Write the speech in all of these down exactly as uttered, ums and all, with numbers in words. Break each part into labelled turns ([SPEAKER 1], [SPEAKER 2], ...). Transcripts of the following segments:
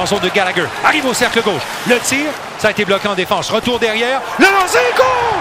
[SPEAKER 1] en zone de Gallagher. Arrive au cercle gauche. Le tir, ça a été bloqué en défense. Retour derrière. Le lancer, goal!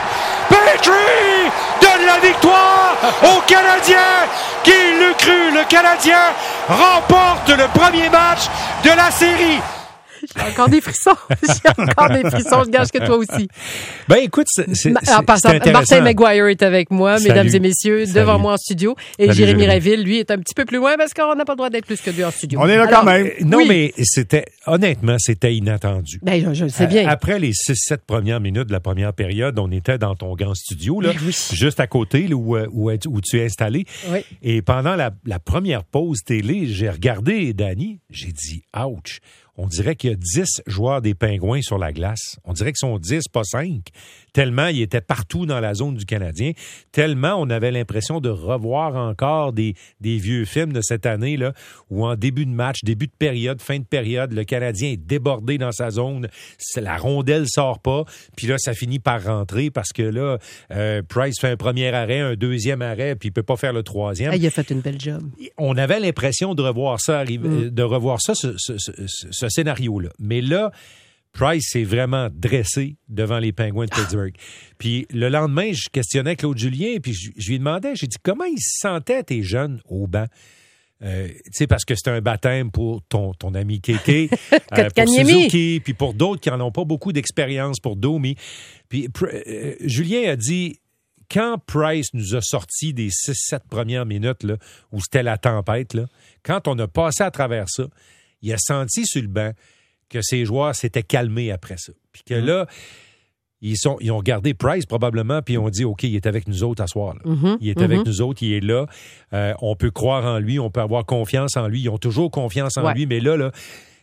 [SPEAKER 1] Petrie donne la victoire aux Canadiens. Qui l'eût cru? Le Canadien remporte le premier match de la série.
[SPEAKER 2] J'ai encore des frissons. J'ai encore des frissons. Je gage que toi aussi.
[SPEAKER 3] Ben écoute, c'est, c'est,
[SPEAKER 2] Ma, en passant,
[SPEAKER 3] c'est
[SPEAKER 2] Martin McGuire est avec moi,
[SPEAKER 3] Salut.
[SPEAKER 2] mesdames et messieurs,
[SPEAKER 3] Salut.
[SPEAKER 2] devant moi en studio. Et
[SPEAKER 3] Salut,
[SPEAKER 2] Jérémy
[SPEAKER 3] Jérémy.
[SPEAKER 2] Raiville, lui, est un petit peu plus loin parce qu'on n'a pas le droit d'être plus que deux en studio.
[SPEAKER 4] On est là
[SPEAKER 2] Alors,
[SPEAKER 4] quand même.
[SPEAKER 3] Euh, Non,
[SPEAKER 2] oui.
[SPEAKER 3] mais c'était, honnêtement, c'était inattendu.
[SPEAKER 2] Ben, je, je le sais bien.
[SPEAKER 3] Euh, Après les six sept premières minutes de la première période, on était dans ton grand studio, là,
[SPEAKER 2] Ben oui.
[SPEAKER 3] juste à côté, là, où, où, où tu es installé.
[SPEAKER 2] Oui.
[SPEAKER 3] Et pendant la, la première pause télé, j'ai regardé Danny, j'ai dit « ouch ». On dirait qu'il y a dix joueurs des Pingouins sur la glace. On dirait qu'ils sont dix, pas cinq. Tellement ils étaient partout dans la zone du Canadien. Tellement on avait l'impression de revoir encore des, des vieux films de cette année, là, où en début de match, début de période, fin de période, le Canadien est débordé dans sa zone. C'est, la rondelle sort pas. Puis là, ça finit par rentrer parce que là, euh, Price fait un premier arrêt, un deuxième arrêt, puis il peut pas faire le troisième.
[SPEAKER 2] Ah, il a fait une belle job.
[SPEAKER 3] On avait l'impression de revoir ça arriver,
[SPEAKER 2] Mm.
[SPEAKER 3] de revoir ça, ce, ce, ce, ce scénario-là. Mais là, Price s'est vraiment dressé devant les Penguins de Pittsburgh. Puis le lendemain, je questionnais Claude Julien, puis je, je lui demandais, j'ai dit, comment ils se sentaient, tes jeunes, au banc? Euh, tu sais, parce que c'est un baptême pour ton, ton ami Kéké, euh, pour
[SPEAKER 2] Kotkaniemi.
[SPEAKER 3] Suzuki, puis pour d'autres qui n'en ont pas beaucoup d'expérience, pour Domi. Puis euh, Julien a dit, quand Price nous a sorti des six sept premières minutes, là, où c'était la tempête, là, quand on a passé à travers ça, il a senti sur le banc que ses joueurs s'étaient calmés après ça. Puis que là, ils, sont, ils ont regardé Price probablement, puis ils ont dit, OK, il est avec nous autres à soir. Là.
[SPEAKER 2] Mm-hmm,
[SPEAKER 3] Il est
[SPEAKER 2] mm-hmm.
[SPEAKER 3] avec nous autres, il est là. Euh, on peut croire en lui, on peut avoir confiance en lui. Ils ont toujours confiance en
[SPEAKER 2] Ouais.
[SPEAKER 3] lui, mais là, là,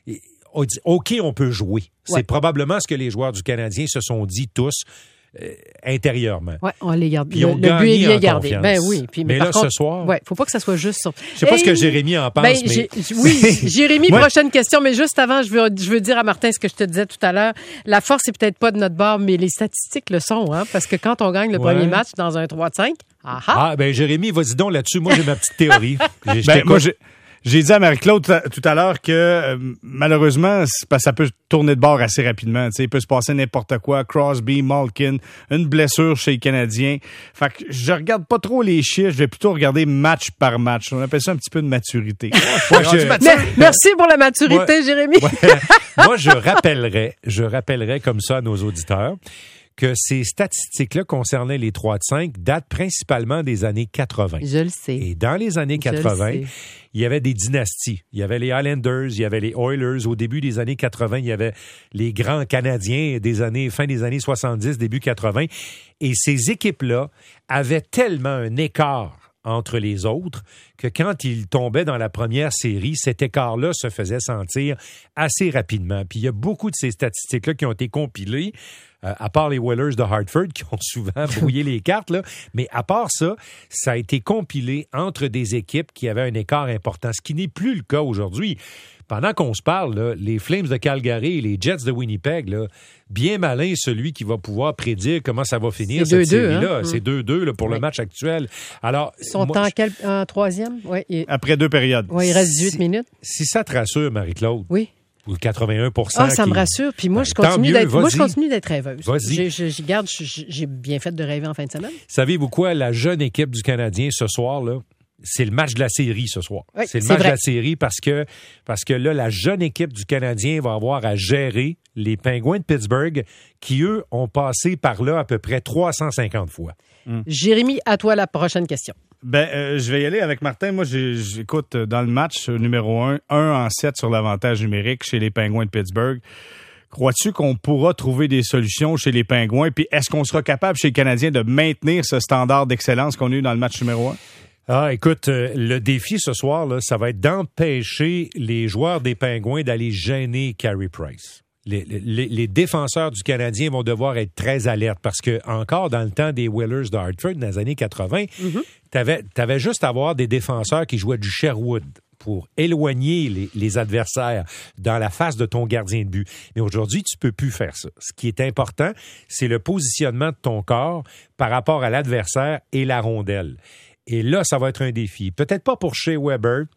[SPEAKER 3] on dit, OK, on peut jouer.
[SPEAKER 2] Ouais.
[SPEAKER 3] C'est probablement ce que les joueurs du Canadien se sont dit tous euh, intérieurement.
[SPEAKER 2] Ouais, on les garde.
[SPEAKER 3] Puis
[SPEAKER 2] Le,
[SPEAKER 3] ils ont
[SPEAKER 2] le but est
[SPEAKER 3] gagné
[SPEAKER 2] bien
[SPEAKER 3] en
[SPEAKER 2] gardé.
[SPEAKER 3] confiance.
[SPEAKER 2] Ben oui. Puis,
[SPEAKER 3] Mais
[SPEAKER 2] par
[SPEAKER 3] là,
[SPEAKER 2] contre,
[SPEAKER 3] ce soir,
[SPEAKER 2] ouais, faut pas que ça soit juste sur.
[SPEAKER 3] je sais pas ce que
[SPEAKER 2] Hey!
[SPEAKER 3] Jérémy en pense,
[SPEAKER 2] Ben,
[SPEAKER 3] mais...
[SPEAKER 2] j'ai- oui, Jérémy,
[SPEAKER 4] Ouais.
[SPEAKER 2] prochaine question, mais juste avant, je veux, je veux dire à Martin ce que je te disais tout à l'heure. La force, c'est peut-être pas de notre bord, mais les statistiques le sont, hein, parce que quand on gagne le
[SPEAKER 3] Ouais.
[SPEAKER 2] premier match dans un trois cinq, ah ah,
[SPEAKER 3] Ah, ben Jérémy, vas-y donc là-dessus. Moi, j'ai ma petite théorie. J'ai- je
[SPEAKER 4] Ben,
[SPEAKER 3] t'écoute.
[SPEAKER 4] moi, j'ai, j'ai dit à Marie-Claude tout à- tout à l'heure que euh, malheureusement, c'est parce que ça peut tourner de bord assez rapidement. Tu sais, il peut se passer n'importe quoi. Crosby, Malkin, une blessure chez les Canadiens. Fait que je regarde pas trop les chiffres, je vais plutôt regarder match par match. On appelle ça un petit peu de maturité.
[SPEAKER 3] Moi, je-
[SPEAKER 2] Mais- merci pour la maturité,
[SPEAKER 3] Ouais.
[SPEAKER 2] Jérémy.
[SPEAKER 3] Moi, je rappellerais, je rappellerais comme ça à nos auditeurs que ces statistiques-là concernaient les trois de cinq datent principalement des années quatre-vingts.
[SPEAKER 2] Je le sais.
[SPEAKER 3] Et dans les années
[SPEAKER 2] Je le
[SPEAKER 3] quatre-vingts,
[SPEAKER 2] sais.
[SPEAKER 3] il y avait des dynasties. Il y avait les Islanders, il y avait les Oilers. Au début des années quatre-vingts, il y avait les grands Canadiens des années, fin des années soixante-dix, début quatre-vingts. Et ces équipes-là avaient tellement un écart entre les autres que quand ils tombaient dans la première série, cet écart-là se faisait sentir assez rapidement. Puis il y a beaucoup de ces statistiques-là qui ont été compilées, euh, à part les Whalers de Hartford qui ont souvent brouillé les cartes, là. Mais à part ça, ça a été compilé entre des équipes qui avaient un écart important, ce qui n'est plus le cas aujourd'hui. Pendant qu'on se parle, là, les Flames de Calgary et les Jets de Winnipeg, là, bien malin celui qui va pouvoir prédire comment ça va finir
[SPEAKER 2] C'est
[SPEAKER 3] cette
[SPEAKER 2] deux deux,
[SPEAKER 3] série-là.
[SPEAKER 2] hein?
[SPEAKER 3] C'est deux deux là, pour
[SPEAKER 2] Oui.
[SPEAKER 3] le match actuel. Alors,
[SPEAKER 2] Ils sont
[SPEAKER 3] moi,
[SPEAKER 2] en,
[SPEAKER 3] je-
[SPEAKER 2] quel, en troisième? Oui, il,
[SPEAKER 4] Après deux périodes.
[SPEAKER 2] ouais, il reste dix-huit
[SPEAKER 3] Si-
[SPEAKER 2] minutes.
[SPEAKER 3] si ça te rassure, Marie-Claude,
[SPEAKER 2] Oui.
[SPEAKER 3] ou quatre-vingt-un pour cent
[SPEAKER 2] Ah, ça me
[SPEAKER 3] qui-
[SPEAKER 2] rassure. Puis moi,
[SPEAKER 3] Ben,
[SPEAKER 2] je
[SPEAKER 3] tant
[SPEAKER 2] continue
[SPEAKER 3] mieux,
[SPEAKER 2] d'être, moi, je
[SPEAKER 3] vas-y.
[SPEAKER 2] continue d'être rêveuse.
[SPEAKER 3] Vas-y.
[SPEAKER 2] J'ai, j'ai, j'ai- garde, j'ai j'ai bien fait de rêver en fin de semaine.
[SPEAKER 3] Savez-vous quoi? La jeune équipe du Canadien ce soir, là, c'est le match de la série ce soir.
[SPEAKER 2] Oui,
[SPEAKER 3] c'est le
[SPEAKER 2] c'est
[SPEAKER 3] match
[SPEAKER 2] vrai.
[SPEAKER 3] de la série parce que, parce que là, la jeune équipe du Canadien va avoir à gérer les Penguins de Pittsburgh qui, eux, ont passé par là à peu près trois cent cinquante fois.
[SPEAKER 2] Jérémy, à toi la prochaine question.
[SPEAKER 4] Ben, euh, je vais y aller avec Martin. Moi, j'ai- j'écoute euh, dans le match euh, numéro un, un en sept sur l'avantage numérique chez les Penguins de Pittsburgh. Crois-tu qu'on pourra trouver des solutions chez les Penguins? Puis est-ce qu'on sera capable chez les Canadiens de maintenir ce standard d'excellence qu'on a eu dans le match numéro un?
[SPEAKER 3] Ah, écoute, euh, le défi ce soir, là, ça va être d'empêcher les joueurs des Penguins d'aller gêner Carey Price. Les, les, les défenseurs du Canadien vont devoir être très alertes parce que, encore dans le temps des Whalers de Hartford, dans les années quatre-vingts, t'avais, t'avais juste à avoir des défenseurs qui jouaient du Sherwood pour éloigner les, les adversaires dans la face de ton gardien de but. Mais aujourd'hui, tu peux plus faire ça. Ce qui est important, c'est le positionnement de ton corps par rapport à l'adversaire et la rondelle. Et là, ça va être un défi. Peut-être pas pour Shea Weber,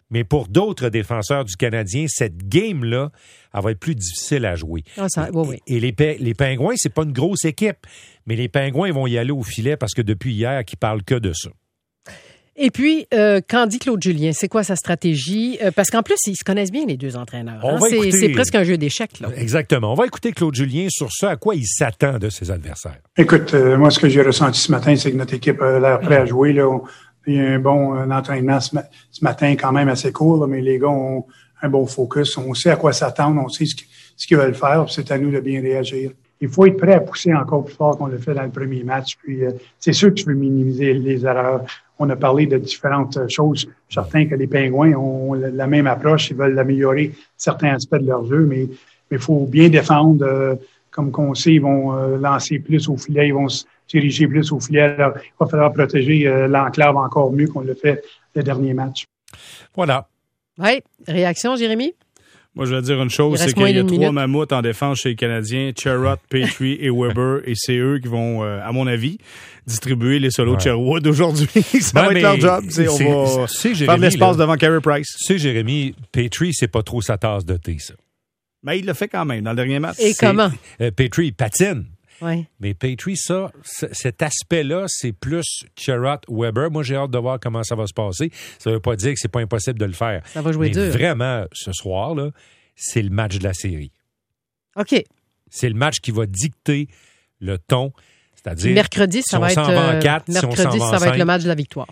[SPEAKER 3] Mais pour d'autres défenseurs du Canadien, cette game-là, elle va être plus difficile à jouer.
[SPEAKER 2] Ah, ça, oui, oui.
[SPEAKER 3] Et, et les, les Pingouins, c'est pas une grosse équipe, mais les Pingouins vont y aller au filet parce que depuis hier, ils parlent que de ça.
[SPEAKER 2] Et puis, euh, qu'en dit Claude Julien? C'est quoi sa stratégie? Euh, parce qu'en plus, ils se connaissent bien, les deux entraîneurs.
[SPEAKER 3] On
[SPEAKER 2] hein?
[SPEAKER 3] va
[SPEAKER 2] c'est,
[SPEAKER 3] écouter...
[SPEAKER 2] c'est presque un jeu d'échecs, là.
[SPEAKER 3] Exactement. On va écouter Claude Julien sur ce à quoi il s'attend de ses adversaires.
[SPEAKER 5] Écoute, euh, moi, ce que j'ai ressenti ce matin, c'est que notre équipe a l'air prête à jouer. Là. On, il y a un bon un entraînement ce, ma- ce matin, quand même assez court, là, mais les gars ont un bon focus. On sait à quoi s'attendre, on sait ce, ce qu'ils veulent faire, puis c'est à nous de bien réagir. Il faut être prêt à pousser encore plus fort qu'on l'a fait dans le premier match. Puis euh, c'est sûr que tu veux minimiser les erreurs. On a parlé de différentes choses. Je suis certain que les Pingouins ont la même approche. Ils veulent améliorer certains aspects de leur jeu, mais il faut bien défendre. Euh, comme qu'on sait, ils vont euh, lancer plus au filet, ils vont se diriger plus au filet. Alors, il va falloir protéger euh, l'enclave encore mieux qu'on l'a fait le dernier match.
[SPEAKER 3] Voilà.
[SPEAKER 2] Oui. Réaction, Jérémy?
[SPEAKER 4] Moi, je vais dire une chose, c'est qu'il y a trois minute. mammouths en défense chez les Canadiens, Sherrod, Petrie et Weber, et c'est eux qui vont, euh, à mon avis, distribuer les solos ouais. de Sherwood aujourd'hui. Ça
[SPEAKER 3] ouais,
[SPEAKER 4] va être leur job.
[SPEAKER 3] C'est,
[SPEAKER 4] on va
[SPEAKER 3] c'est, c'est
[SPEAKER 4] faire de l'espace
[SPEAKER 3] là,
[SPEAKER 4] devant Carey Price.
[SPEAKER 3] Tu sais, Jérémy, Petrie, c'est pas trop sa tasse de thé, ça.
[SPEAKER 4] Mais il l'a fait quand même dans le dernier match.
[SPEAKER 2] Et
[SPEAKER 3] c'est,
[SPEAKER 2] comment?
[SPEAKER 3] Euh, Petrie patine.
[SPEAKER 2] Oui.
[SPEAKER 3] Mais Petrie, ça, c- cet aspect-là, c'est plus Sherrod, Weber. Moi, j'ai hâte de voir comment ça va se passer. Ça veut pas dire que c'est pas impossible de le faire.
[SPEAKER 2] Ça va jouer
[SPEAKER 3] Mais
[SPEAKER 2] dur.
[SPEAKER 3] Vraiment, ce soir, là, c'est le match de la série.
[SPEAKER 2] OK.
[SPEAKER 3] C'est le match qui va dicter le ton. C'est-à-dire,
[SPEAKER 2] mercredi, ça
[SPEAKER 3] si
[SPEAKER 2] va
[SPEAKER 3] on
[SPEAKER 2] être
[SPEAKER 3] s'en va en quatre,
[SPEAKER 2] mercredi,
[SPEAKER 3] si on s'en va
[SPEAKER 2] ça
[SPEAKER 3] en
[SPEAKER 2] va
[SPEAKER 3] cinq.
[SPEAKER 2] être le match de la victoire.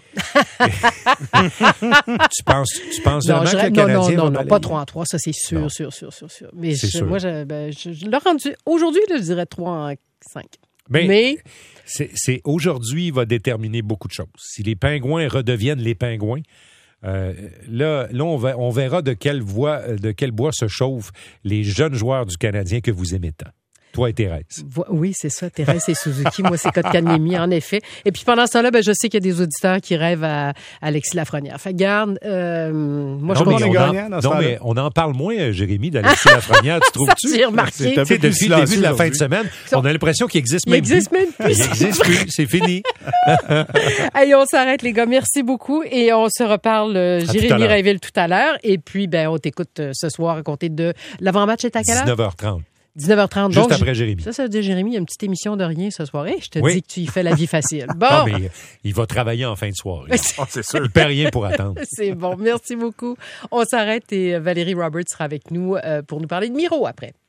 [SPEAKER 3] tu penses, tu penses
[SPEAKER 2] non,
[SPEAKER 3] vraiment
[SPEAKER 2] je,
[SPEAKER 3] que le
[SPEAKER 2] non,
[SPEAKER 3] Canadien
[SPEAKER 2] non, non,
[SPEAKER 3] va
[SPEAKER 2] non,
[SPEAKER 3] balayer?
[SPEAKER 2] pas trois en trois, ça c'est sûr, non. sûr, sûr, sûr, sûr. Mais
[SPEAKER 3] c'est
[SPEAKER 2] je,
[SPEAKER 3] sûr.
[SPEAKER 2] moi, je, ben, je, je l'ai rendu. Aujourd'hui, là, je dirais trois en cinq.
[SPEAKER 3] Mais,
[SPEAKER 2] Mais
[SPEAKER 3] c'est, c'est aujourd'hui va déterminer beaucoup de choses. Si les Pingouins redeviennent les Pingouins, euh, là, là on, va, on verra de quel, voie, de quel bois se chauffent les jeunes joueurs du Canadien que vous aimez tant. Toi et Thérèse.
[SPEAKER 2] Oui, c'est ça, Thérèse et Suzuki. Moi, c'est Kotkaniemi, en effet. Et puis pendant ce temps-là, ben, je sais qu'il y a des auditeurs qui rêvent à Alexis Lafrenière. Fait garde, euh, moi,
[SPEAKER 3] non,
[SPEAKER 2] je
[SPEAKER 3] mais on
[SPEAKER 4] gagnant
[SPEAKER 3] en,
[SPEAKER 4] dans ce
[SPEAKER 3] non, mais on en parle moins, Jérémy, d'Alexis Lafrenière, tu trouves-tu?
[SPEAKER 2] Ça, j'ai remarqué.
[SPEAKER 3] Tu sais, depuis le début de la fin de semaine, on a l'impression qu'il existe même
[SPEAKER 2] il existe
[SPEAKER 3] plus.
[SPEAKER 2] Même plus.
[SPEAKER 3] Il existe plus, c'est fini.
[SPEAKER 2] Allez, on s'arrête, les gars. Merci beaucoup. Et on se reparle, euh, Jérémy Rainville, tout à l'heure. Et puis, ben, on t'écoute euh, ce soir à compter de l'avant-match est à quelle heure?
[SPEAKER 3] dix-neuf heures trente.
[SPEAKER 2] dix-neuf heures trente.
[SPEAKER 3] Juste
[SPEAKER 2] donc,
[SPEAKER 3] après Jérémy.
[SPEAKER 2] Ça, ça veut dire, Jérémy, il y a une petite émission de rien ce soir. Hey, je te
[SPEAKER 3] oui.
[SPEAKER 2] dis que tu y fais la vie facile. Bon.
[SPEAKER 3] Non, mais il va travailler en fin de soirée.
[SPEAKER 4] Oh, c'est sûr.
[SPEAKER 3] Il ne perd rien pour attendre.
[SPEAKER 2] C'est bon. Merci beaucoup. On s'arrête et Valérie Roberts sera avec nous pour nous parler de Miro après.